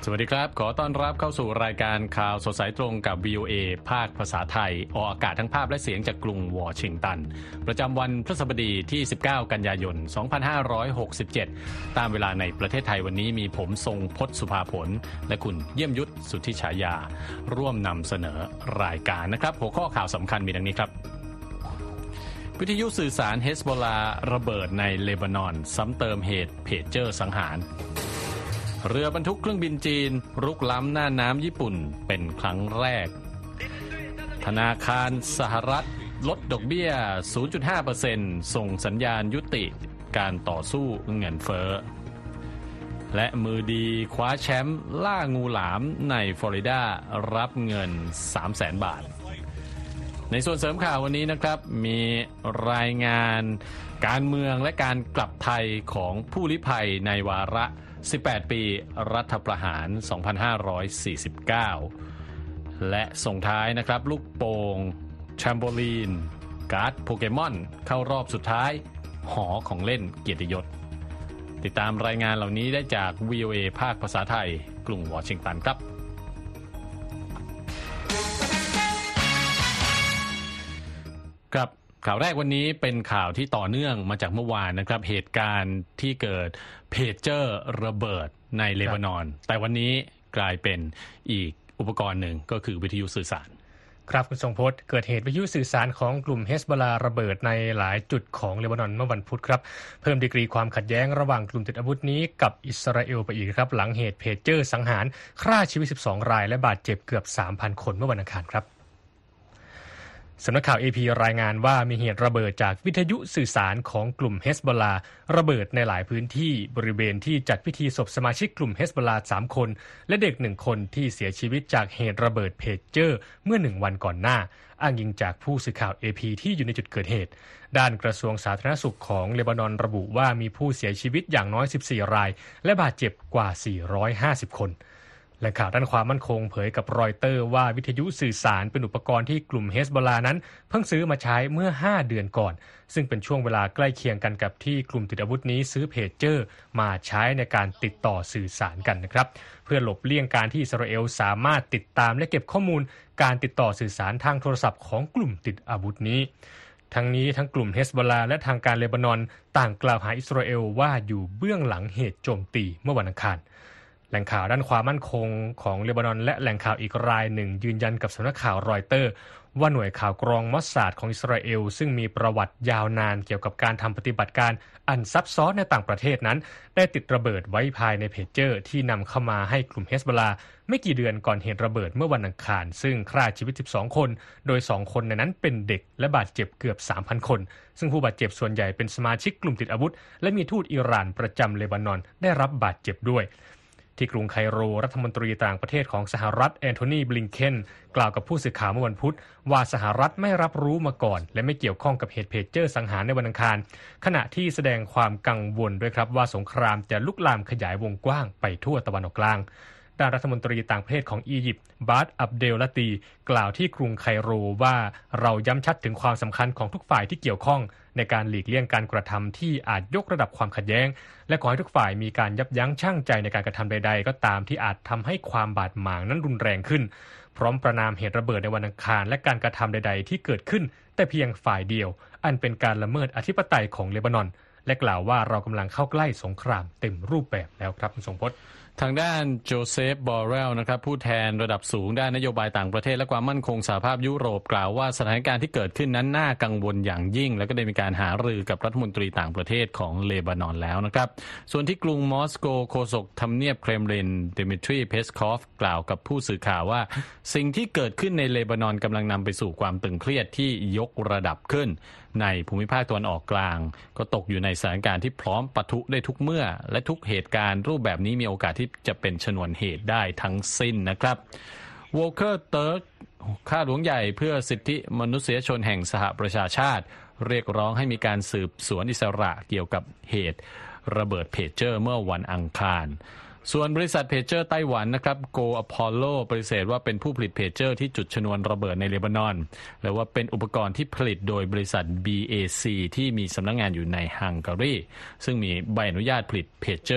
สวัสดีครับขอต้อนรับเข้าสู่รายการข่าวสดสายตรงกับ VOA ภาคภาษาไทยออกอากาศทั้งภาพและเสียงจากกรุงวอชิงตันประจำวันพฤหัสบดีที่19กันยายน2567ตามเวลาในประเทศไทยวันนี้มีผมทรงพจน์สุภาผลและคุณเยี่ยมยุทธสุทธิฉายาร่วมนำเสนอรายการนะครับหัวข้อข่าวสำคัญมีดังนี้ครับวิทยุสื่อสารเฮซบอลลาระเบิดในเลบานอนซ้ำเติมเหตุเพจเจอร์สังหารเรือบรรทุกเครื่องบินจีนรุกล้ำหน้าน้ำญี่ปุ่นเป็นครั้งแรกธนาคารสหรัฐลดดอกเบี้ย 0.5% ส่งสัญญาณยุติการต่อสู้เงินเฟ้อและมือดีคว้าแชมป์ล่างูหลามในฟลอริดารับเงิน 300,000 บาทในส่วนเสริมข่าววันนี้นะครับมีรายงานการเมืองและการกลับไทยของผู้ลี้ภัยในวาระ18 ปีรัฐประหาร 2549 และส่งท้ายนะครับลูกโป่งแชมโบลีนการ์ดโปเกมอนเข้ารอบสุดท้ายหอของเล่นเกียรติยศติดตามรายงานเหล่านี้ได้จาก VOA ภาคภาษาไทยกรุงวอชิงตันครับครับข่าวแรกวันนี้เป็นข่าวที่ต่อเนื่องมาจากเมื่อวานนะครับเหตุการณ์ที่เกิดเพจเจอร์ระเบิดในเลบานอนแต่วันนี้กลายเป็นอีกอุปกรณ์หนึ่งก็คือวิทยุสื่อสารครับคุณทรงพจน์เกิดเหตุวิทยุสื่อสารของกลุ่มเฮซบอลลาระเบิดในหลายจุดของเลบานอนเมื่อวันพุธครับเพิ่มดีกรีความขัดแย้งระหว่างกลุ่มติดอาวุธนี้กับอิสราเอลไปอีกครับหลังเหตุเพจเจอร์สังหารฆ่าชีวิต12รายและบาดเจ็บเกือบ 3,000 คนเมื่อวันอังคารครับสำนักข่าว AP รายงานว่ามีเหตุระเบิดจากวิทยุสื่อสารของกลุ่มเฮซบอลลาระเบิดในหลายพื้นที่บริเวณที่จัดพิธีศพสมาชิกกลุ่มเฮซบอลลา3คนและเด็ก1คนที่เสียชีวิตจากเหตุระเบิดเพจเจอร์เมื่อ1วันก่อนหน้าอ้างอิงจากผู้สื่อข่าว AP ที่อยู่ในจุดเกิดเหตุด้านกระทรวงสาธารณสุขของเลบานอนระบุว่ามีผู้เสียชีวิตอย่างน้อย14รายและบาดเจ็บกว่า450คนแหล่งข่าวด้านความมั่นคงเผยกับรอยเตอร์ว่าวิทยุสื่อสารเป็นอุปกรณ์ที่กลุ่มเฮซบอลลานั้นเพิ่งซื้อมาใช้เมื่อ5เดือนก่อนซึ่งเป็นช่วงเวลาใกล้เคียงกันกับที่กลุ่มติดอาวุธนี้ซื้อเพจเจอร์มาใช้ในการติดต่อสื่อสารกันนะครับเพื่อหลบเลี่ยงการที่อิสราเอลสามารถติดตามและเก็บข้อมูลการติดต่อสื่อสารทางโทรศัพท์ของกลุ่มติดอาวุธนี้ทั้งนี้ทั้งกลุ่มเฮซบอลลาและทางการเลบานอนต่างกล่าวหาอิสราเอลว่าอยู่เบื้องหลังเหตุโจมตีเมื่อวันอังคารแหล่งข่าวด้านความมั่นคงของเลบานอนและแหล่งข่าวอีกรายหนึ่งยืนยันกับสำนักข่าวรอยเตอร์ว่าหน่วยข่าวกรองมอสซาดของอิสราเอลซึ่งมีประวัติยาวนานเกี่ยวกับการทำปฏิบัติการอันซับซ้อนในต่างประเทศนั้นได้ติดระเบิดไว้ภายในเพจเจอร์ที่นำเข้ามาให้กลุ่มเฮซบอลลาไม่กี่เดือนก่อนเหตุระเบิดเมื่อวันอังคารซึ่งฆ่าชีวิต12คนโดย2คนในนั้นเป็นเด็กและบาดเจ็บเกือบ 3,000 คนซึ่งผู้บาดเจ็บส่วนใหญ่เป็นสมาชิกกลุ่มติดอาวุธและมีทูตอิหร่านประจำเลบานอนได้รับบาดเจ็บด้วยที่กรุงไคโรรัฐมนตรีต่างประเทศของสหรัฐแอนโทนีบลิงเคนกล่าวกับผู้สื่อข่าวเมื่อวันพุธว่าสหรัฐไม่รับรู้มาก่อนและไม่เกี่ยวข้องกับเหตุเพจเจอร์สังหารในวันอังคารขณะที่แสดงความกังวลด้วยครับว่าสงครามจะลุกลามขยายวงกว้างไปทั่วตะวันออกกลางด้านรัฐมนตรีต่างประเทศของอียิปต์บาสอับเดลลาตีกล่าวที่กรุงไคโรว่าเราย้ำชัดถึงความสำคัญของทุกฝ่ายที่เกี่ยวข้องในการหลีกเลี่ยงการกระทำที่อาจยกระดับความขัดแย้งและขอให้ทุกฝ่ายมีการยับยั้งชั่งใจในการกระทำใดๆก็ตามที่อาจทำให้ความบาดหมางนั้นรุนแรงขึ้นพร้อมประณามเหตุระเบิดในวันอังคารและการกระทำใดๆที่เกิดขึ้นแต่เพียงฝ่ายเดียวอันเป็นการละเมิดอธิปไตยของเลบานอนและกล่าวว่าเรากำลังเข้าใกล้สงครามเต็มรูปแบบแล้วครับคุณทรงพจน์ทางด้านโจเซฟบอเรลนะครับผู้แทนระดับสูงด้านนโยบายต่างประเทศและความมั่นคงสหภาพยุโรปกล่าวว่าสถานการณ์ที่เกิดขึ้นนั้นน่ากังวลอย่างยิ่งและก็ได้มีการหารือกับรัฐมนตรีต่างประเทศของเลบานอนแล้วนะครับส่วนที่กรุงมอสโกโฆษกทำเนียบเครมลินดิมิทรีเพสคอฟกล่าวกับผู้สื่อข่าวว่าสิ่งที่เกิดขึ้นในเลบานอนกำลังนำไปสู่ความตึงเครียดที่ยกระดับขึ้นในภูมิภาคตะวันออกกลางก็ตกอยู่ในสถานการณ์ที่พร้อมปะทุได้ทุกเมื่อและทุกเหตุการณ์รูปแบบนี้มีโอกาสที่จะเป็นชนวนเหตุได้ทั้งสิ้นนะครับวอลเคอร์เติร์กข้าหลวงใหญ่เพื่อสิทธิมนุษยชนแห่งสหประชาชาติเรียกร้องให้มีการสืบสวนอิสระเกี่ยวกับเหตุระเบิดเพจเจอร์เมื่อวันอังคารส่วนบริษัทเพจเจอร์ไต้หวันนะครับโกอพอลโลปฏิเสธว่าเป็นผู้ผลิตเพจเจอร์ที่จุดชนวนระเบิดในเลบานอนและว่าเป็นอุปกรณ์ที่ผลิตโดยบริษัท BAC ที่มีสำนักงานอยู่ในฮังการีซึ่งมีใบอนุญาตผลิตเพจเจอร์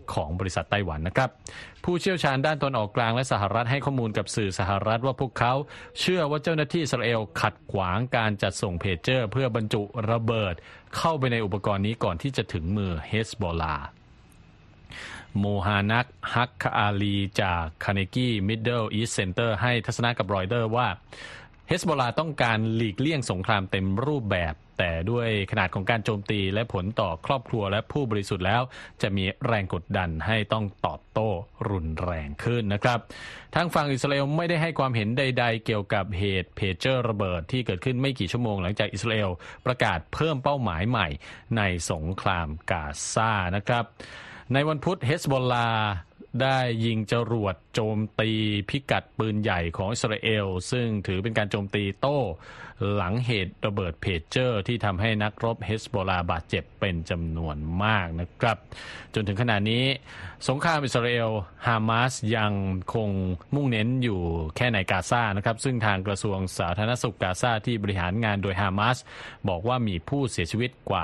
ของบริษัทไต้หวันนะครับผู้เชี่ยวชาญด้านตะวันออกกลางและสหรัฐให้ข้อมูลกับสื่อสหรัฐว่าพวกเขาเชื่อว่าเจ้าหน้าที่อิสราเอลขัดขวางการจัดส่งเพจเจอร์เพื่อบรรจุระเบิดเข้าไปในอุปกรณ์นี้ก่อนที่จะถึงมือเฮซบอลลาห์โมฮานักฮักอาลีจากคาร์เนกีมิดเดิลอีสต์เซ็นเตอร์ให้ทัศนะกับรอยเตอร์ว่าเฮซบอลลาห์ต้องการหลีกเลี่ยงสงครามเต็มรูปแบบแต่ด้วยขนาดของการโจมตีและผลต่อครอบครัวและผู้บริสุทธิ์แล้วจะมีแรงกดดันให้ต้องตอบโต้รุนแรงขึ้นนะครับทางฝั่งอิสราเอลไม่ได้ให้ความเห็นใดๆเกี่ยวกับเหตุเพจเจอร์ระเบิดที่เกิดขึ้นไม่กี่ชั่วโมงหลังจากอิสราเอลประกาศเพิ่มเป้าหมายใหม่ในสงครามกาซานะครับในวันพุธเฮซบอลลาห์ได้ยิงจรวดโจมตีพิกัดปืนใหญ่ของอิสราเอลซึ่งถือเป็นการโจมตีโต้หลังเหตุระเบิดเพจเจอร์ที่ทำให้นักรบเฮซบอลลาห์บาดเจ็บเป็นจำนวนมากนะครับจนถึงขณะนี้สงครามอิสราเอลฮามาสยังคงมุ่งเน้นอยู่แค่ในกาซานะครับซึ่งทางกระทรวงสาธารณสุขกาซาที่บริหารงานโดยฮามาสบอกว่ามีผู้เสียชีวิตกว่า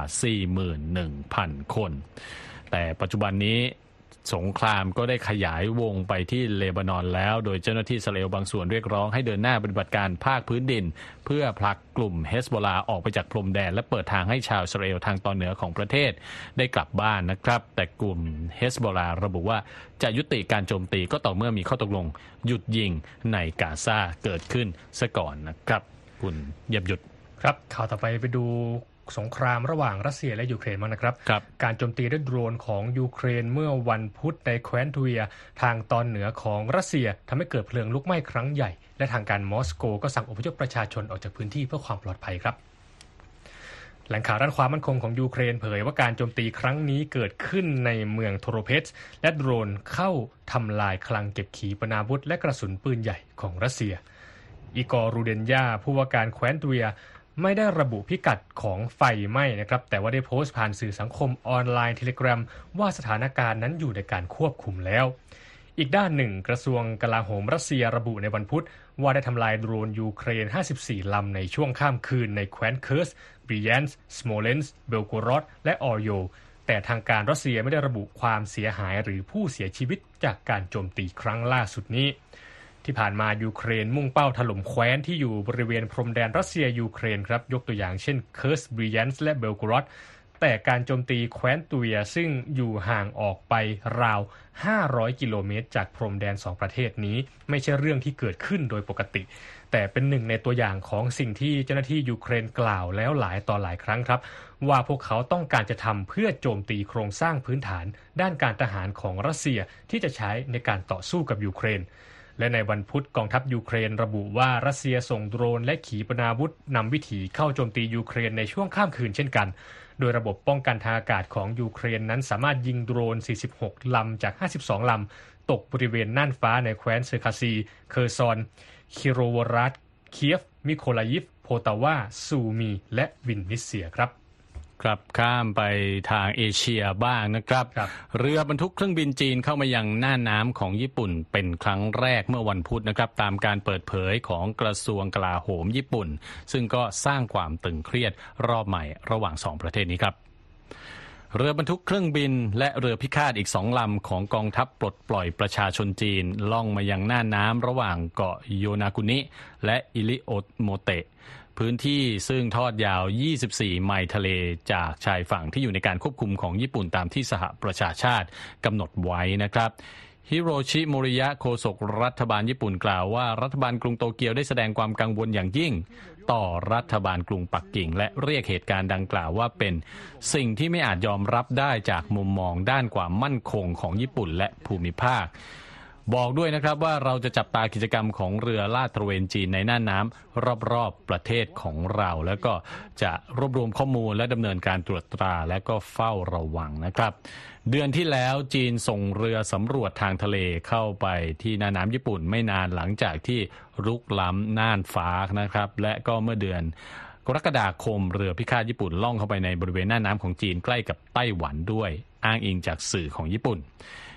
41,000 คนแต่ปัจจุบันนี้สงครามก็ได้ขยายวงไปที่เลบานอนแล้วโดยเจ้าหน้าที่อิสราเอลบางส่วนเรียกร้องให้เดินหน้าปฏิบัติการภาคพื้นดินเพื่อผลักกลุ่มเฮซบอลลาห์ออกไปจากพรมแดนและเปิดทางให้ชาวอิสราเอลทางตอนเหนือของประเทศได้กลับบ้านนะครับแต่กลุ่มเฮซบอลลาห์ระบุว่าจะยุติการโจมตีก็ต่อเมื่อมีข้อตกลงหยุดยิงในกาซาเกิดขึ้นซะก่อนนะครับคุณเยียบหยุดครับข่าวต่อไปดูสงครามระหว่างรัสเซียและยูเครนบ้างนะครับการโจมตีด้วยโดรนของยูเครนเมื่อวันพุธในแคว้นทูเวียทางตอนเหนือของรัสเซียทำให้เกิดเพลิงลุกไหม้ครั้งใหญ่และทางการมอสโกก็สั่งอพยพประชาชนออกจากพื้นที่เพื่อความปลอดภัยครับแหล่งข่าวด้านความมั่นคงของยูเครนเผยว่าการโจมตีครั้งนี้เกิดขึ้นในเมืองโทโรเพสและโดรนเข้าทำลายคลังเก็บขีปนาวุธและกระสุนปืนใหญ่ของรัสเซียอีกอร์รูเดนยาผู้ว่าการแคว้นทูเวียไม่ได้ระบุพิกัดของไฟไหม้นะครับแต่ว่าได้โพสต์ผ่านสื่อสังคมออนไลน์ Telegram ว่าสถานการณ์นั้นอยู่ในการควบคุมแล้วอีกด้านหนึ่งกระทรวงกลาโหมรัสเซียระบุในวันพุธว่าได้ทำลายโดรนยูเครน54ลำในช่วงข้ามคืนในแคว้นเคิร์สบริแยนส์สโมเลนส์เบลโกรอดและออโยแต่ทางการรัสเซียไม่ได้ระบุความเสียหายหรือผู้เสียชีวิตจากการโจมตีครั้งล่าสุดนี้ที่ผ่านมายูเครนมุ่งเป้าถล่มแคว้นที่อยู่บริเวณพรมแดนรัสเซียยูเครนครับยกตัวอย่างเช่นเคิร์สบริแยนส์และเบลโกรอดแต่การโจมตีแคว้นตูเวียซึ่งอยู่ห่างออกไปราว500กิโลเมตรจากพรมแดน2ประเทศนี้ไม่ใช่เรื่องที่เกิดขึ้นโดยปกติแต่เป็นหนึ่งในตัวอย่างของสิ่งที่เจ้าหน้าที่ยูเครนกล่าวแล้วหลายต่อหลายครั้งครับว่าพวกเขาต้องการจะทำเพื่อโจมตีโครงสร้างพื้นฐานด้านการทหารของรัสเซียที่จะใช้ในการต่อสู้กับยูเครนและในวันพุธกองทัพยูเครนระบุว่ารัสเซียส่งโดรนและขีปนาวุธนำวิถีเข้าโจมตียูเครนในช่วงข้ามคืนเช่นกันโดยระบบป้องกันทางอากาศของยูเครนนั้นสามารถยิงโดรน46ลำจาก52ลำตกบริเวณน่านฟ้าในแคว้นเซอร์คาซีเคอร์ซอนคิโรวรัตเคียฟมิโคลายิฟโพตาวาซูมีและวินนิเซียครับข้ามไปทางเอเชียบ้างนะครับเรือบรรทุกเครื่องบินจีนเข้ามายังน่านน้ำของญี่ปุ่นเป็นครั้งแรกเมื่อวันพุธนะครับตามการเปิดเผยของกระทรวงกลาโหมญี่ปุ่นซึ่งก็สร้างความตึงเครียดรอบใหม่ระหว่าง2ประเทศนี้ครับเรือบรรทุกเครื่องบินและเรือพิฆาตอีก2ลำของกองทัพปลดปล่อยประชาชนจีนล่องมายังน่านน้ำระหว่างเกาะโยนากุนิและอิริโอโมเตะพื้นที่ซึ่งทอดยาว 24 ไมล์ทะเลจากชายฝั่งที่อยู่ในการควบคุมของญี่ปุ่นตามที่สหประชาชาติกำหนดไว้นะครับฮิโรชิโมริยะโฆษกรัฐบาลญี่ปุ่นกล่าวว่ารัฐบาลกรุงโตเกียวได้แสดงความกังวลอย่างยิ่งต่อรัฐบาลกรุงปักกิ่งและเรียกเหตุการณ์ดังกล่าวว่าเป็นสิ่งที่ไม่อาจยอมรับได้จากมุมมองด้านความมั่นคงของญี่ปุ่นและภูมิภาคบอกด้วยนะครับว่าเราจะจับตากิจกรรมของเรือลาดตระเวนจีนในน่านน้ำรอบๆประเทศของเราแล้วก็จะรวบรวมข้อมูลและดำเนินการตรวจตราและก็เฝ้าระวังนะครับเดือนที่แล้วจีนส่งเรือสำรวจทางทะเลเข้าไปที่น่านน้ำญี่ปุ่นไม่นานหลังจากที่รุกล้ำน่านฟ้านะครับและก็เมื่อเดือนกรกฎาคมเรือพิฆาตญี่ปุ่นล่องเข้าไปในบริเวณน่านน้ำของจีนใกล้กับไต้หวันด้วยอ้างอิงจากสื่อของญี่ปุ่น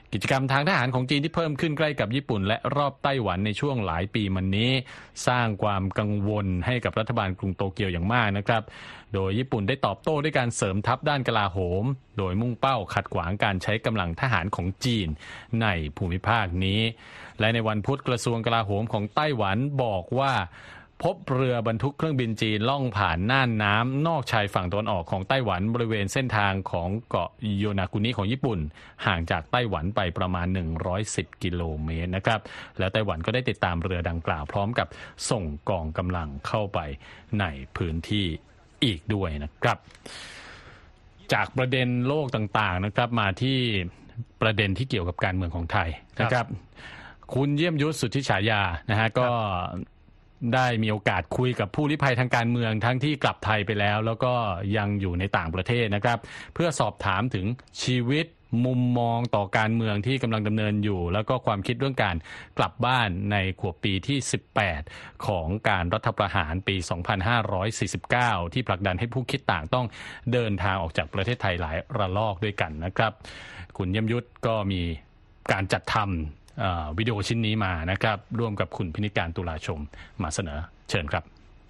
กิจกรรมทางทหารของจีนที่เพิ่มขึ้นใกล้กับญี่ปุ่นและรอบไต้หวันในช่วงหลายปีมานี้สร้างความกังวลให้กับรัฐบาลกรุงโตเกียวอย่างมากนะครับโดยญี่ปุ่นได้ตอบโต้ด้วยการเสริมทัพด้านกลาโหมโดยมุ่งเป้าขัดขวางการใช้กำลังทหารของจีนในภูมิภาคนี้และในวันพุธกระทรวงกลาโหมของไต้หวันบอกว่าพบเรือบรรทุกเครื่องบินจีนล่องผ่านน่านน้ำนอกชายฝั่งตะวันออกของไต้หวันบริเวณเส้นทางของเกาะโยนากุนิของญี่ปุ่นห่างจากไต้หวันไปประมาณ110กิโลเมตรนะครับแล้วไต้หวันก็ได้ติดตามเรือดังกล่าวพร้อมกับส่งกองกำลังเข้าไปในพื้นที่อีกด้วยนะครับจากประเด็นโลกต่างๆนะครับมาที่ประเด็นที่เกี่ยวกับการเมืองของไทยนะครับคุณเยี่ยมยุทธสุทธิฉายานะฮะก็ได้มีโอกาสคุยกับผู้ลี้ภัยทางการเมืองทั้งที่กลับไทยไปแล้วก็ยังอยู่ในต่างประเทศนะครับเพื่อสอบถามถึงชีวิตมุมมองต่อการเมืองที่กำลังดำเนินอยู่แล้วก็ความคิดเรื่องการกลับบ้านในขวบปีที่18ของการรัฐประหารปี2549ที่ผลักดันให้ผู้คิดต่างต้องเดินทางออกจากประเทศไทยหลายระลอกด้วยกันนะครับคุณเยี่ยมยุทธก็มีการจัดทำวิดีโอชิ้นนี้มานะครับร่วมกับคุณพินิจการตุลาชมมาเสนอเชิญครับ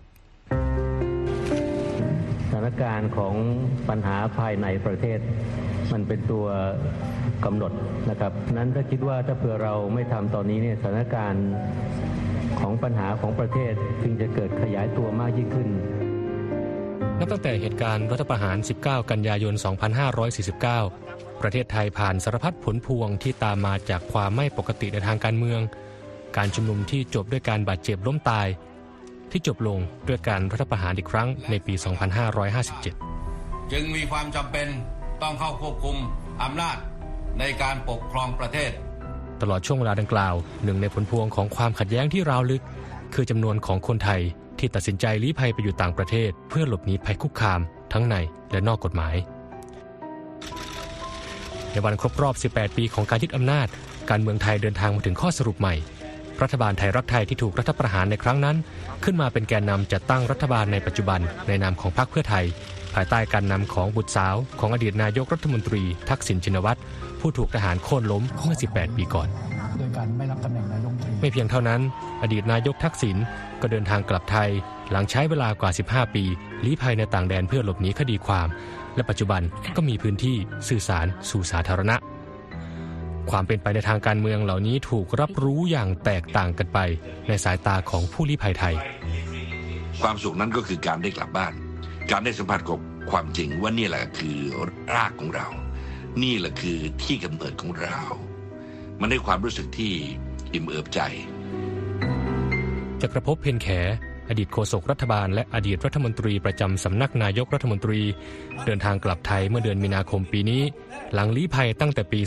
สถานการณ์ของปัญหาภายในประเทศมันเป็นตัวกำหนดนะครับนั้นถ้าคิดว่าถ้าเผื่อเราไม่ทำตอนนี้เนี่ยสถานการณ์ของปัญหาของประเทศจึงจะเกิดขยายตัวมากยิ่งขึ้นนับตั้งแต่เหตุการณ์รัฐประหาร19กันยายน2549ประเทศไทยผ่านสารพัดผลพวงที่ตามมาจากความไม่ปกติในทางการเมืองการชุมนุมที่จบด้วยการบาดเจ็บล้มตายที่จบลงด้วยการรัฐประหารอีกครั้งในปี2557 จึงมีความจำเป็นต้องเข้าควบคุมอำนาจในการปกครองประเทศตลอดช่วงเวลาดังกล่าวหนึ่งในผลพวงของความขัดแย้งที่ราวลึกคือจำนวนของคนไทยที่ตัดสินใจลี้ภัยไปอยู่ต่างประเทศเพื่อหลบหนีภัยคุกคามทั้งในและนอกกฎหมายในวันครบรอบ18ปีของการยึดอำนาจการเมืองไทยเดินทางมาถึงข้อสรุปใหม่รัฐบาลไทยรักไทยที่ถูกรัฐประหารในครั้งนั้นขึ้นมาเป็นแกนนำจัดตั้งรัฐบาลในปัจจุบันในนามของพรรคเพื่อไทยภายใต้การนำของบุตรสาวของอดีตนายกรัฐมนตรีทักษิณชินวัตรผู้ถูกทหารโค่นล้มเมื่อ18ปีก่อนโดยการไม่รับตำแหน่งนายกไม่เพียงเท่านั้นอดีตนายกทักษิณก็เดินทางกลับไทยหลังใช้เวลากว่า15ปีลี้ภัยในต่างแดนเพื่อหลบหนีคดีความและปัจจุบันก็มีพื้นที่สื่อสารสู่สาธารณะความเป็นไปในทางการเมืองเหล่านี้ถูกรับรู้อย่างแตกต่างกันไปในสายตาของผู้ลี้ภัยไทยความสุขนั้นก็คือการได้กลับบ้านการได้สัมผัสกับความจริงว่านี่แหละคือรากของเรานี่แหละคือที่กำเนิดของเรามันได้ความรู้สึกที่อิ่มเอิบใจจักรภพ เพ็ญแขอดีตโฆษกรัฐบาลและอดีตรัฐมนตรีประจำสำนักนายกรัฐมนตรีเดินทางกลับไทยเมื่อเดือนมีนาคมปีนี้หลังลี้ภัยตั้งแต่ปี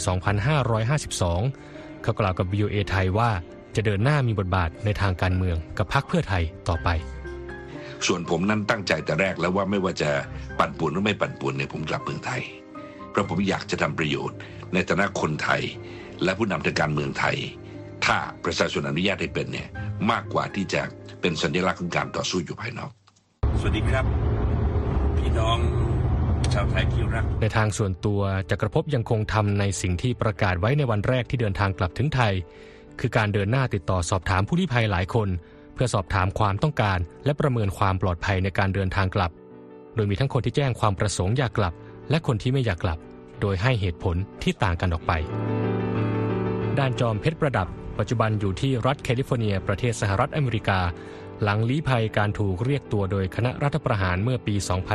2552เขากล่าวกับ VOA ไทยว่าจะเดินหน้ามีบทบาทในทางการเมืองกับพรรคเพื่อไทยต่อไปส่วนผมนั้นตั้งใจแต่แรกแล้วว่าไม่ว่าจะปั่นป่วนหรือไม่ปั่นป่วนเนี่ยผมกลับเมืองไทยเพราะผมอยากจะทำประโยชน์ในฐานะคนไทยและผู้นำทางการเมืองไทยถ้าประชาชนอนุญาตให้เป็นเนี่ยมากกว่าที่จะเป็นสัญลักษณ์ของการต่อสู้อยู่ภายนอกสวัสดีครับพี่น้องชาวไทยที่รักในทางส่วนตัวจักรภพยังคงทำในสิ่งที่ประกาศไว้ในวันแรกที่เดินทางกลับถึงไทยคือการเดินหน้าติดต่อสอบถามผู้ลี้ภัยหลายคนเพื่อสอบถามความต้องการและประเมินความปลอดภัยในการเดินทางกลับโดยมีทั้งคนที่แจ้งความประสงค์อยากกลับและคนที่ไม่อยากกลับโดยให้เหตุผลที่ต่างกันออกไปด้านจอมเพชรประดับปัจจุบันอยู่ที่รัฐแคลิฟอร์เนียประเทศสหรัฐอเมริกาหลังลี้ภัยการถูกเรียกตัวโดยคณะรัฐประหารเมื่อปี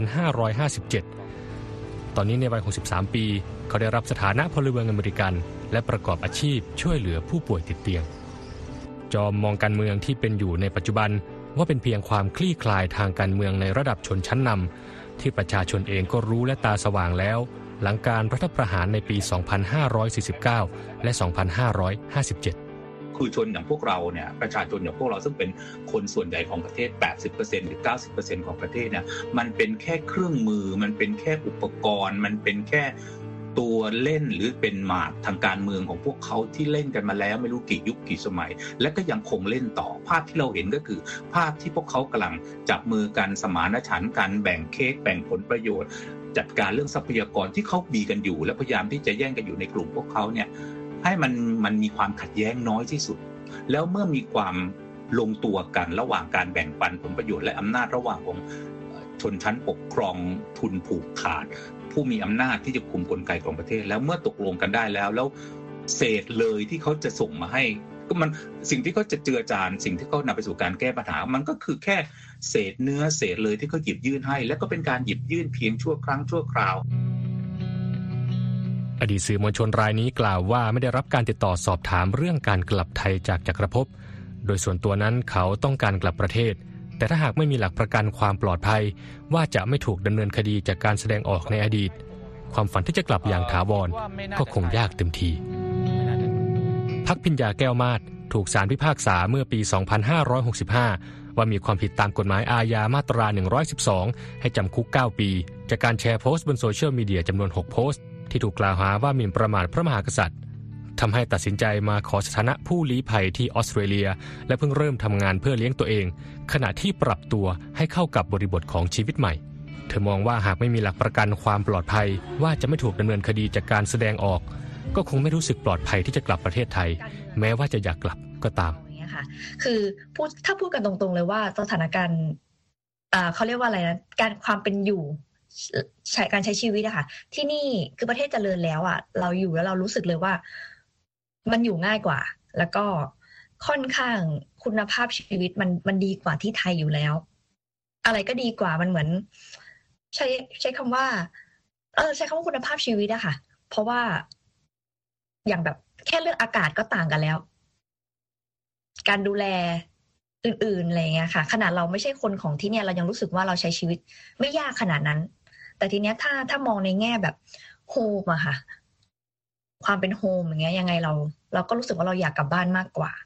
2557 ตอนนี้ในวัย 63 ปีเขาได้รับสถานะพลเมืองอเมริกันและประกอบอาชีพช่วยเหลือผู้ป่วยติดเตียงจอมมองการเมืองที่เป็นอยู่ในปัจจุบันว่าเป็นเพียงความคลี่คลายทางการเมืองในระดับชนชั้นนำที่ประชาชนเองก็รู้และตาสว่างแล้วหลังการรัฐประหารในปี 2549 และ 2557 คือชนอย่างพวกเราเนี่ยประชาชนอย่างพวกเราซึ่งเป็นคนส่วนใหญ่ของประเทศ 80% หรือ 90% ของประเทศเนี่ยมันเป็นแค่เครื่องมือมันเป็นแค่อุปกรณ์มันเป็นแค่ตัวเล่นหรือเป็นหมากทางการเมืองของพวกเขาที่เล่นกันมาแล้วไม่รู้กี่ยุคกี่สมัยและก็ยังคงเล่นต่อภาพที่เราเห็นก็คือภาพที่พวกเขากำลังจับมือกันสมานฉันท์กันแบ่งเค้กแบ่งผลประโยชน์จัดการเรื่องทรัพยากรที่เขามีกันอยู่และพยายามที่จะแย่งกันอยู่ในกลุ่มพวกเขาเนี่ยให้มันมีความขัดแย้งน้อยที่สุดแล้วเมื่อมีความลงตัวกันระหว่างการแบ่งปันผลประโยชน์และอำนาจระหว่างของชนชั้นปกครองทุนผูกขาดผู้มีอำนาจที่จะคุมกลไกของประเทศแล้วเมื่อตกลงกันได้แล้วเศษเลยที่เขาจะส่งมาให้ก็มันสิ่งที่เขาจะเจือจานสิ่งที่เขานำไปสู่การแก้ปัญหามันก็คือแค่เศษเนื้อเศษเลยที่เขาหยิบยื่นให้และก็เป็นการหยิบยื่นเพียงชั่วครั้งชั่วคราวอดีตสื่อมวลชนรายนี้กล่าวว่าไม่ได้รับการติดต่อสอบถามเรื่องการกลับไทยจากจักรภพโดยส่วนตัวนั้นเขาต้องการกลับประเทศแต่ถ้าหากไม่มีหลักประกันความปลอดภัยว่าจะไม่ถูกดำเนินคดีจากการแสดงออกในอดีตความฝันที่จะกลับอย่างถาวรก็คงยากเต็มทีพรรคพิญญาแก้วมาศถูกศาลพิพากษาเมื่อปี 2565 ว่ามีความผิดตามกฎหมายอาญามาตรา 112 ให้จำคุก 9 ปีจากการแชร์โพสต์บนโซเชียลมีเดียจำนวน 6 โพสต์ที่ถูกกล่าวหาว่าหมิ่นประมาทพระมหากษัตริย์ทำให้ตัดสินใจมาขอสถานะผู้ลี้ภัยที่ออสเตรเลียและเพิ่งเริ่มทำงานเพื่อเลี้ยงตัวเองขณะที่ปรับตัวให้เข้ากับบริบทของชีวิตใหม่เธอมองว่าหากไม่มีหลักประกันความปลอดภัยว่าจะไม่ถูกดำเนินคดีจากการแสดงออกก็คงไม่รู้สึกปลอดภัยที่จะกลับประเทศไทยแม้ว่าจะอยากกลับก็ตามคือถ้าพูดกันตรงๆเลยว่าสถานการณ์เขาเรียกว่าอะไรนะการความเป็นอยู่การใช้ชีวิตอะค่ะที่นี่คือประเทศเจริญแล้วอะเราอยู่แล้วเรารู้สึกเลยว่ามันอยู่ง่ายกว่าแล้วก็ค่อนข้างคุณภาพชีวิตมันดีกว่าที่ไทยอยู่แล้วอะไรก็ดีกว่ามันเหมือนใช้คำว่าใช้คำว่าคุณภาพชีวิตอะค่ะเพราะว่าอย่างแบบแค่เรื่องอากาศก็ต่างกันแล้วการดูแลอื่นๆอะไรเงี้ยค่ะขนาดเราไม่ใช่คนของที่เนี่ยเรายังรู้สึกว่าเราใช้ชีวิตไม่ยากขนาดนั้นแต่ทีเนี้ยถ้ามองในแง่แบบโฮมอะค่ะความเป็นโฮมอย่างเงี้ยยังไงเราก็รู้สึกว่าเราอยากกลับบ้านมากกว่า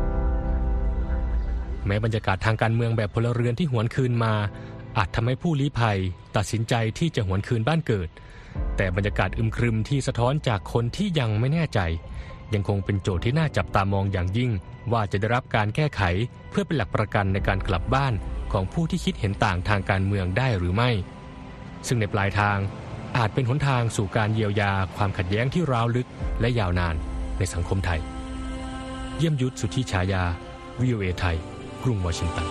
แม้บรรยากาศทางการเมืองแบบพลเรือนที่หวนคืนมาอาจทำให้ผู้ลี้ภัยตัดสินใจที่จะหวนคืนบ้านเกิดแต่บรรยากาศอึมครึมที่สะท้อนจากคนที่ยังไม่แน่ใจยังคงเป็นโจทย์ที่น่าจับตามองอย่างยิ่งว่าจะได้รับการแก้ไขเพื่อเป็นหลักประกันในการกลับบ้านของผู้ที่คิดเห็นต่างทางการเมืองได้หรือไม่ซึ่งในปลายทางอาจเป็นหนทางสู่การเยียวยาความขัดแย้งที่ร้าวลึกและยาวนานในสังคมไทยเยี่ยมยุทธ สุทธิฉายา VOA ไทยกรุงวอชิงตัน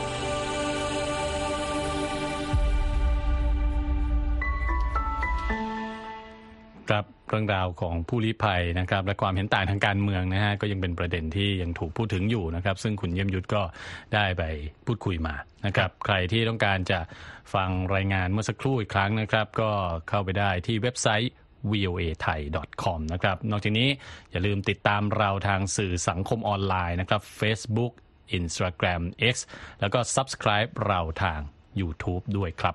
ครับเรื่องราวของผู้ลี้ภัยนะครับและความเห็นต่างทางการเมืองนะฮะก็ยังเป็นประเด็นที่ยังถูกพูดถึงอยู่นะครับซึ่งคุณเยี่ยมยุทธก็ได้ไปพูดคุยมานะครับใครที่ต้องการจะฟังรายงานเมื่อสักครู่อีกครั้งนะครับก็เข้าไปได้ที่เว็บไซต์ voathai.com นะครับนอกจากนี้อย่าลืมติดตามเราทางสื่อสังคมออนไลน์นะครับ Facebook Instagram X แล้วก็ Subscribe เราทาง YouTube ด้วยครับ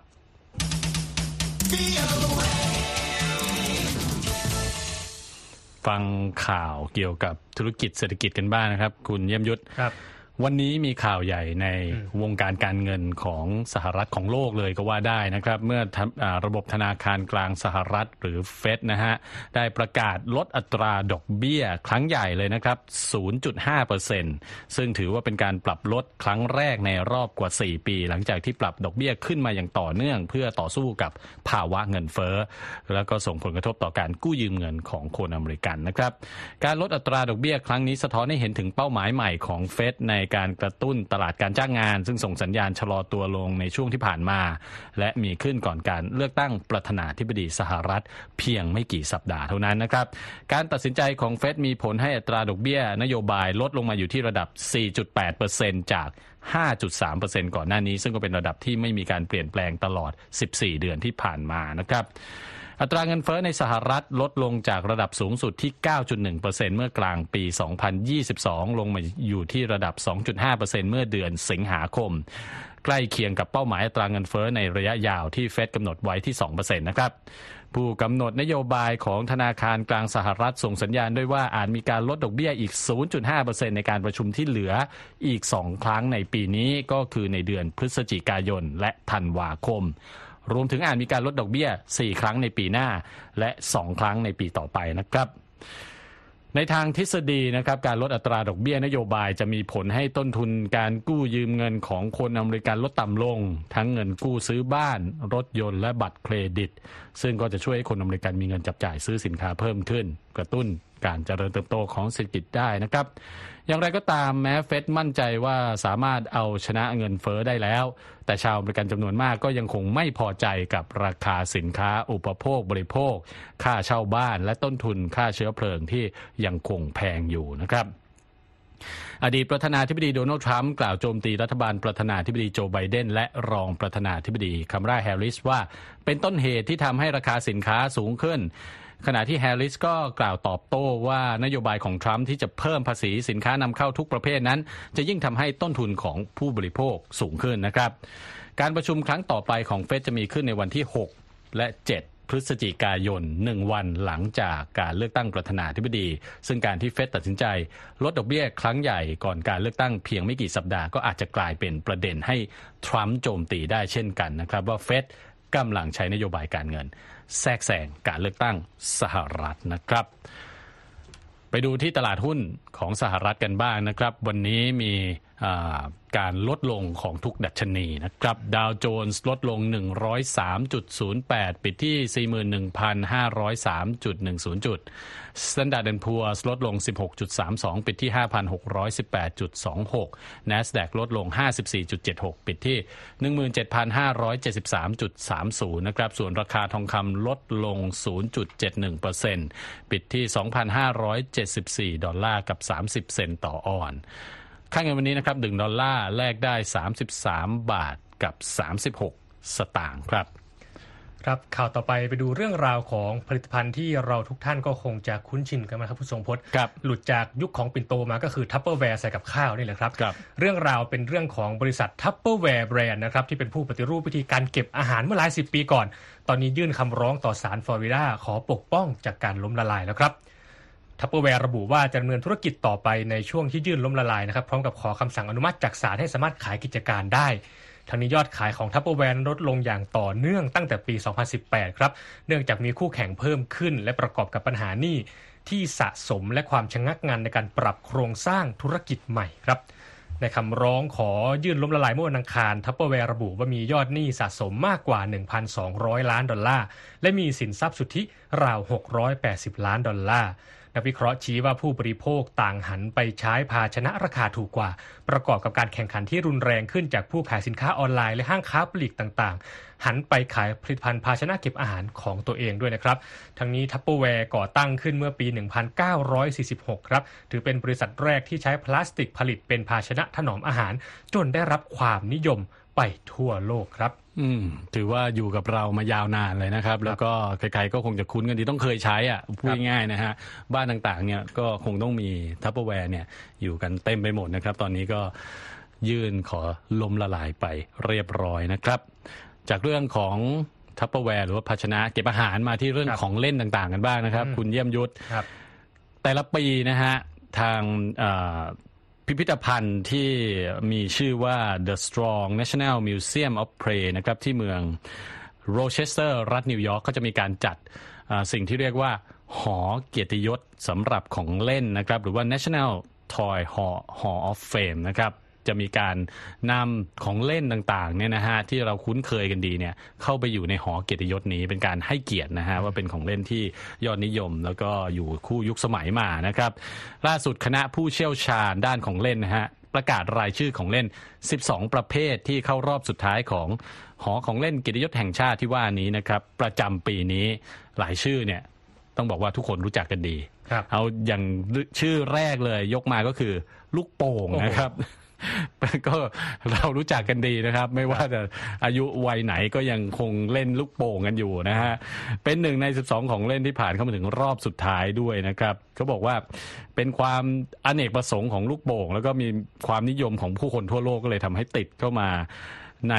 ฟังข่าวเกี่ยวกับธุรกิจเศรษฐกิจกันบ้างนะครับคุณเยี่ยมยุทธวันนี้มีข่าวใหญ่ในวงการการเงินของสหรัฐของโลกเลยก็ว่าได้นะครับเมื่อระบบธนาคารกลางสหรัฐหรือเฟดนะฮะได้ประกาศลดอัตราดอกเบี้ยครั้งใหญ่เลยนะครับ 0.5% ซึ่งถือว่าเป็นการปรับลดครั้งแรกในรอบกว่า4ปีหลังจากที่ปรับดอกเบี้ยขึ้นมาอย่างต่อเนื่องเพื่อต่อสู้กับภาวะเงินเฟ้อแล้วก็ส่งผลกระทบต่อการกู้ยืมเงินของคนอเมริกันนะครับการลดอัตราดอกเบี้ยครั้งนี้สะท้อนให้เห็นถึงเป้าหมายใหม่ของเฟดในการกระตุ้นตลาดการจ้างงานซึ่งส่งสัญญาณชะลอตัวลงในช่วงที่ผ่านมาและมีขึ้นก่อนการเลือกตั้งประธานาธิบดีสหรัฐเพียงไม่กี่สัปดาห์เท่านั้นนะครับการตัดสินใจของเฟดมีผลให้อัตราดอกเบี้ยนโยบายลดลงมาอยู่ที่ระดับ 4.8% จาก 5.3% ก่อนหน้านี้ซึ่งก็เป็นระดับที่ไม่มีการเปลี่ยนแปลงตลอด14เดือนที่ผ่านมานะครับอัตราเงินเฟ้อในสหรัฐลดลงจากระดับสูงสุดที่ 9.1% เมื่อกลางปี 2022 ลงมาอยู่ที่ระดับ 2.5% เมื่อเดือนสิงหาคมใกล้เคียงกับเป้าหมายอัตราเงินเฟ้อในระยะยาวที่เฟดกำหนดไว้ที่ 2% นะครับผู้กำหนดนโยบายของธนาคารกลางสหรัฐส่งสัญญาณด้วยว่าอาจมีการลดดอกเบี้ยอีก 0.5% ในการประชุมที่เหลืออีก2ครั้งในปีนี้ก็คือในเดือนพฤศจิกายนและธันวาคมรวมถึงอาจมีการลดดอกเบี้ย4ครั้งในปีหน้าและ2ครั้งในปีต่อไปนะครับในทางทฤษฎีนะครับการลดอัตราดอกเบี้ยนโยบายจะมีผลให้ต้นทุนการกู้ยืมเงินของคนอเมริกันลดต่ำลงทั้งเงินกู้ซื้อบ้านรถยนต์และบัตรเครดิตซึ่งก็จะช่วยให้คนอเมริกันมีเงินจับจ่ายซื้อสินค้าเพิ่มขึ้นกระตุ้นการเจริญเติบโตของเศรษฐกิจได้นะครับอย่างไรก็ตามแม้เฟดมั่นใจว่าสามารถเอาชนะเงินเฟ้อได้แล้วแต่ชาวอเมริกันจำนวนมากก็ยังคงไม่พอใจกับราคาสินค้าอุปโภคบริโภคค่าเช่าบ้านและต้นทุนค่าเชื้อเพลิงที่ยังคงแพงอยู่นะครับอดีตประธานาธิบดีโดนัลด์ทรัมป์กล่าวโจมตีรัฐบาลประธานาธิบดีโจไบเดนและรองประธานาธิบดีคัมราแฮร์ริสว่าเป็นต้นเหตุที่ทำให้ราคาสินค้าสูงขึ้นขณะที่แฮร์ริสก็กล่าวตอบโต้ว่านโยบายของทรัมป์ที่จะเพิ่มภาษีสินค้านำเข้าทุกประเภทนั้นจะยิ่งทำให้ต้นทุนของผู้บริโภคสูงขึ้นนะครับการประชุมครั้งต่อไปของเฟดจะมีขึ้นในวันที่6และ7พฤศจิกายน1วันหลังจากการเลือกตั้งประธานาธิบดีซึ่งการที่เฟดตัดสินใจลดดอกเบี้ยครั้งใหญ่ก่อนการเลือกตั้งเพียงไม่กี่สัปดาห์ก็อาจจะกลายเป็นประเด็นให้ทรัมป์โจมตีได้เช่นกันนะครับว่าเฟดกำลังใช้นโยบายการเงินแทรกแซงการเลือกตั้งสหรัฐนะครับไปดูที่ตลาดหุ้นของสหรัฐกันบ้างนะครับวันนี้มีการลดลงของทุกดัชนีนะครับดาวโจนส์ลดลง 103.08 ปิดที่ 41,503.10 จุด Standard & Poor's ลดลง 16.32 ปิดที่ 5,618.26 NASDAQ ลดลง 54.76 ปิดที่ 17,573.30 นะครับส่วนราคาทองคำลดลง 0.71% ปิดที่ 2,574 ดอลลาร์กับ30 เซนต์ต่อออนซ์ค่าเงินวันนี้นะครับ1ดอลลาร์แลกได้33บาทกับ36สตางค์ครับครับข่าวต่อไปดูเรื่องราวของผลิตภัณฑ์ที่เราทุกท่านก็คงจะคุ้นชินกันมาครับผู้ทรงพจน์หลุดจากยุคของปิ่นโตมาก็คือทัพเปอร์แวร์ใส่กับข้าวนี่แหละครับเรื่องราวเป็นเรื่องของบริษัททัพเปอร์แวร์แบรนด์นะครับที่เป็นผู้ปฏิรูปวิธีการเก็บอาหารเมื่อหลาย10 ปีก่อนตอนนี้ยื่นคำร้องต่อศาลฟลอริดาขอปกป้องจากการล้มละลายแล้วครับทัพเปอร์แวร์ระบุว่าจะดำเนินธุรกิจต่อไปในช่วงที่ยื่นล้มละลายนะครับพร้อมกับขอคำสั่งอนุมัติจากศาลให้สามารถขายกิจการได้ทั้งนี้ยอดขายของทัพเปอร์แวร์ลดลงอย่างต่อเนื่องตั้งแต่ปี 2018 ครับเนื่องจากมีคู่แข่งเพิ่มขึ้นและประกอบกับปัญหาหนี้ที่สะสมและความชะงักงันในการปรับโครงสร้างธุรกิจใหม่ครับในคำร้องขอยื่นล้มละลายเมื่อวันอังคารทัพเปอร์แวร์ระบุว่ามียอดหนี้สะสมมากกว่า 1,200 ล้านดอลลาร์และมีสินทรัพย์สุทธิราว680ล้านดอลลาร์นักวิเคราะห์ชี้ว่าผู้บริโภคต่างหันไปใช้ภาชนะราคาถูกกว่าประกอบกับการแข่งขันที่รุนแรงขึ้นจากผู้ขายสินค้าออนไลน์และห้างค้าปลีกต่างๆหันไปขายผลิตภัณฑ์ภาชนะเก็บอาหารของตัวเองด้วยนะครับทั้งนี้ทัพเปอร์แวร์ก่อตั้งขึ้นเมื่อปี 1946 ครับถือเป็นบริษัทแรกที่ใช้พลาสติกผลิตเป็นภาชนะถนอมอาหารจนได้รับความนิยมไปทั่วโลกครับถือว่าอยู่กับเรามายาวนานเลยนะครับแล้วก็ใครๆก็คงจะคุ้นกันดีต้องเคยใช้พูดง่ายๆนะฮะบ้านต่างๆเนี่ยก็คงต้องมีทัพเปอร์แวร์เนี่ยอยู่กันเต็มไปหมดนะครับตอนนี้ก็ยื่นขอล้มละลายไปเรียบร้อยนะครับจากเรื่องของทัพเปอร์แวร์หรือว่าภาชนะเก็บอาหารมาที่เรื่องของเล่นต่างๆกันบ้างนะครับคุณเยี่ยมยุทธแต่ละปีนะฮะทางพิพิธภัณฑ์ที่มีชื่อว่า The Strong National Museum of Play นะครับที่เมืองโรเชสเตอร์รัฐนิวยอร์กก็จะมีการจัดสิ่งที่เรียกว่าหอเกียรติยศสำหรับของเล่นนะครับหรือว่า National Toy Hall of Fame นะครับจะมีการนำของเล่นต่างๆเนี่ยนะฮะที่เราคุ้นเคยกันดีเนี่ยเข้าไปอยู่ในหอเกียรติยศนี้เป็นการให้เกียรตินะฮะว่าเป็นของเล่นที่ยอดนิยมแล้วก็อยู่คู่ยุคสมัยมานะครับล่าสุดคณะผู้เชี่ยวชาญด้านของเล่นนะฮะประกาศรายชื่อของเล่น12ประเภทที่เข้ารอบสุดท้ายของหอของเล่นเกียรติยศแห่งชาติที่ว่านี้นะครับประจำปีนี้หลายชื่อเนี่ยต้องบอกว่าทุกคนรู้จักกันดีเอาอย่างชื่อแรกเลยยกมาก็คือลูกโป่งนะครับก็เรารู้จักกันดีนะครับไม่ว่าจะอายุวัยไหนก็ยังคงเล่นลูกโป่งกันอยู่นะฮะเป็น1ใน12ของเล่นที่ผ่านเข้ามาถึงรอบสุดท้ายด้วยนะครับเขาบอกว่าเป็นความอเนกประสงค์ของลูกโป่งแล้วก็มีความนิยมของผู้คนทั่วโลกก็เลยทำให้ติดเข้ามาใน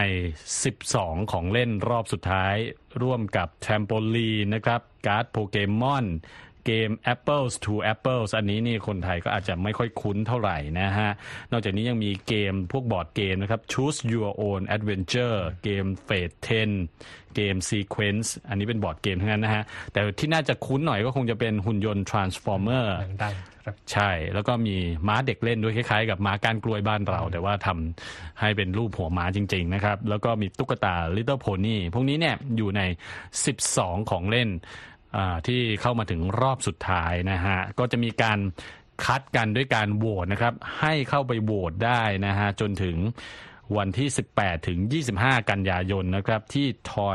12ของเล่นรอบสุดท้ายร่วมกับแทมโปลีนนะครับการ์ดโปเกมอนเกม Apples to Apples อันนี้นี่คนไทยก็อาจจะไม่ค่อยคุ้นเท่าไหร่นะฮะนอกจากนี้ยังมีเกมพวกบอร์ดเกมนะครับ Choose Your Own Adventure เกม Fate 10 เกม Sequence อันนี้เป็นบอร์ดเกมทั้งนั้นนะฮะแต่ที่น่าจะคุ้นหน่อยก็คงจะเป็นหุ่นยนต์ Transformer ใช่แล้วก็มีม้าเด็กเล่นด้วยคล้ายๆกับม้าก้านกล้วยบ้านเราแต่ว่าทำให้เป็นรูปหัวม้าจริงๆนะครับแล้วก็มีตุ๊กตา Little Pony พวกนี้เนี่ยอยู่ใน12ของเล่นที่เข้ามาถึงรอบสุดท้ายนะฮะก็จะมีการคัดกันด้วยการโหวตนะครับให้เข้าไปโหวตได้นะฮะจนถึงวันที่18ถึง25กันยายนนะครับที่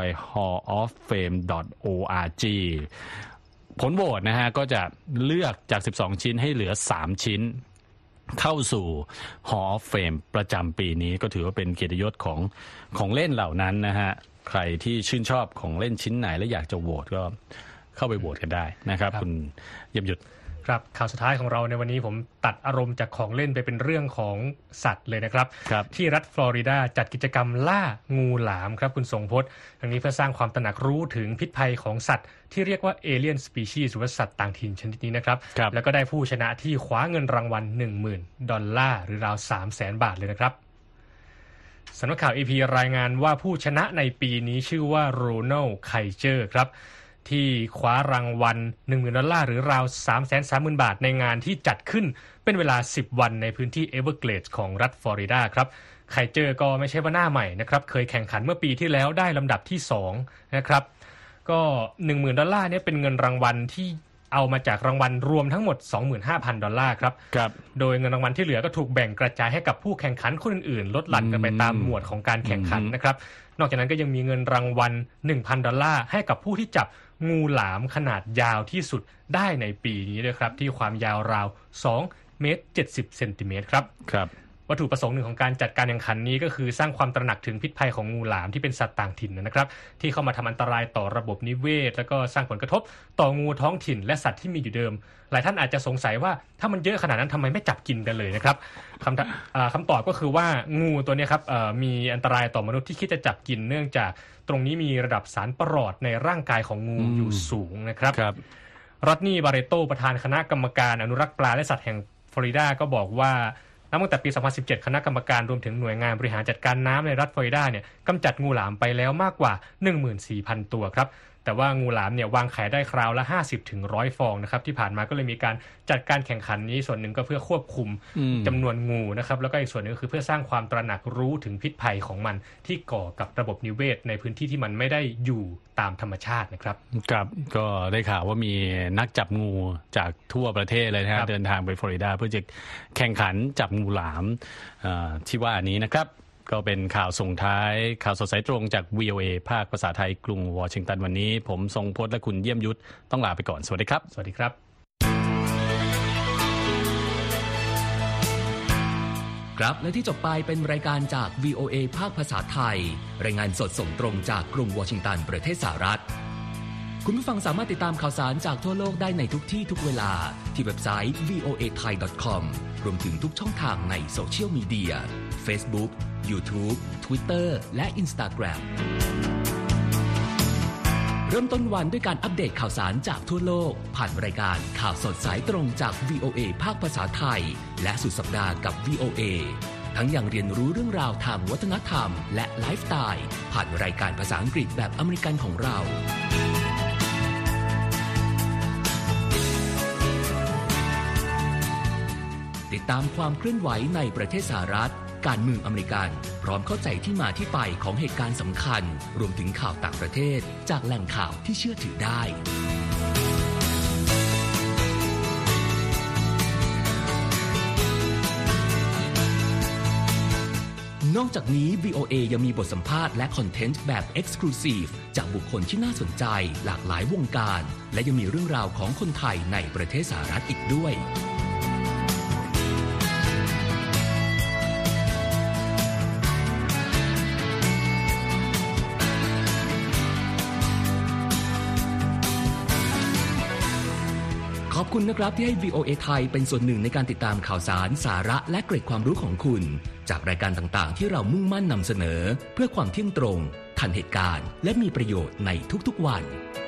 toyhalloffame.org ผลโหวตนะฮะก็จะเลือกจาก12ชิ้นให้เหลือ3ชิ้นเข้าสู่ Hall of Fame ประจำปีนี้ก็ถือว่าเป็นเกียรติยศของเล่นเหล่านั้นนะฮะใครที่ชื่นชอบของเล่นชิ้นไหนและอยากจะโหวตก็เข้าไปโหวตกันได้นะครับคุณเยี่ยมยุทธครับข่าวสุดท้ายของเราในวันนี้ผมตัดอารมณ์จากของเล่นไปเป็นเรื่องของสัตว์เลยนะครับที่รัฐฟลอริดาจัดกิจกรรมล่างูหลามครับคุณทรงพจน์ทั้งนี้เพื่อสร้างความตระหนักรู้ถึงพิษภัยของสัตว์ที่เรียกว่าเอเลียนสปีชีส์หรือว่าสัตว์ต่างถิ่นชนิดนี้นะครับแล้วก็ได้ผู้ชนะที่คว้าเงินรางวัล $10,000 หรือราว 300,000 บาทเลยนะครับสำนักข่าว AP รายงานว่าผู้ชนะในปีนี้ชื่อว่าโรนัลด์ไคเจอร์ครับที่คว้ารางวัล $10,000 หรือราว 330,000 บาทในงานที่จัดขึ้นเป็นเวลา10วันในพื้นที่เอเวอร์เกรดส์ของรัฐฟลอริดาครับไคเจอร์ก็ไม่ใช่ว่าหน้าใหม่นะครับเคยแข่งขันเมื่อปีที่แล้วได้ลำดับที่2นะครับก็ $10,000 เนี่ยเป็นเงินรางวัลที่เอามาจากรางวัลรวมทั้งหมด $25,000 ครับโดยเงินรางวัลที่เหลือก็ถูกแบ่งกระจายให้กับผู้แข่งขันคนอื่นๆลดหลั่นกันไปตามหมวดของการแข่งขันนะครับนอกจากนั้นก็ยังมีเงินรางวัล $1,000 ให้กับผู้ที่จับงูหลามขนาดยาวที่สุดได้ในปีนี้ด้วยครับที่ความยาวราว2.70 เมตรครับวัตถุประสงค์หนึ่งของการจัดการแข่งขันนี้ก็คือสร้างความตระหนักถึงพิษภัยของงูหลามที่เป็นสัตว์ต่างถิ่นนะครับที่เข้ามาทำอันตรายต่อระบบนิเวศแล้วก็สร้างผลกระทบต่องูท้องถิ่นและสัตว์ที่มีอยู่เดิมหลายท่านอาจจะสงสัยว่าถ้ามันเยอะขนาดนั้นทำไมไม่จับกินกันเลยนะครับคำตอบก็คือว่างูตัวนี้ครับมีอันตรายต่อมนุษย์ที่คิดจะจับกินเนื่องจากตรงนี้มีระดับสารประหลอดในร่างกายของงูอยู่สูงนะครับรอดนี่บาเรโตประธานคณะกรรมการอนุรักษ์ปลาและสัตว์แห่งฟลอริดาก็บอกว่านับตั้งแต่ปี 2017 คณะกรรมการรวมถึงหน่วยงานบริหารจัดการน้ำในรัฐฟลอริดาเนี่ยกำจัดงูหลามไปแล้วมากกว่า 14,000 ตัวครับแต่ว่างูหลามเนี่ยวางไข่ได้คราวละ 50-100 ฟองนะครับที่ผ่านมาก็เลยมีการจัดการแข่งขันนี้ส่วนหนึ่งก็เพื่อควบคุมจำนวนงูนะครับแล้วก็อีกส่วนนึงก็คือเพื่อสร้างความตระหนักรู้ถึงพิษภัยของมันที่ก่อกับระบบนิเวศในพื้นที่ที่มันไม่ได้อยู่ตามธรรมชาตินะครับครับก็ได้ข่าวว่ามีนักจับงูจากทั่วประเทศเลยนะเดินทางไปฟลอริดาเพื่อจะแข่งขันจับงูหลามที่ว่านี้นะครับก็เป็นข่าวส่งท้ายข่าวสดสายตรงจาก VOA ภาคภาษาไทยกรุงวอชิงตันวันนี้ผมทรงพจน์และคุณเยี่ยมยุทธต้องลาไปก่อนสวัสดีครับสวัสดีครับครับและที่จบไปเป็นรายการจาก VOA ภาคภาษาไทยรายงานสดส่งตรงจากกรุงวอชิงตันประเทศสหรัฐคุณผู้ฟังสามารถติดตามข่าวสารจากทั่วโลกได้ในทุกที่ทุกเวลาที่เว็บไซต์ voathai.com รวมถึงทุกช่องทางในโซเชียลมีเดีย Facebook YouTube Twitter และ Instagram เริ่มต้นวันด้วยการอัปเดตข่าวสารจากทั่วโลกผ่านรายการข่าวสดสายตรงจาก VOA ภาคภาษาไทยและสุดสัปดาห์กับ VOA ทั้งยังเรียนรู้เรื่องราวทางวัฒนธรรมและไลฟ์สไตล์ผ่านรายการภาษาอังกฤษแบบอเมริกันของเราติดตามความเคลื่อนไหวในประเทศสหรัฐการเมืองอเมริกันพร้อมเข้าใจที่มาที่ไปของเหตุการณ์สำคัญรวมถึงข่าวต่างประเทศจากแหล่งข่าวที่เชื่อถือได้นอกจากนี้ VOA ยังมีบทสัมภาษณ์และคอนเทนต์แบบ Exclusive จากบุคคลที่น่าสนใจหลากหลายวงการและยังมีเรื่องราวของคนไทยในประเทศสหรัฐอีกด้วยขอบคุณนะครับที่ให้ VOA ไทยเป็นส่วนหนึ่งในการติดตามข่าวสารสาระและเกร็ดความรู้ของคุณจากรายการต่างๆที่เรามุ่งมั่นนำเสนอเพื่อความเที่ยงตรงทันเหตุการณ์และมีประโยชน์ในทุกๆวัน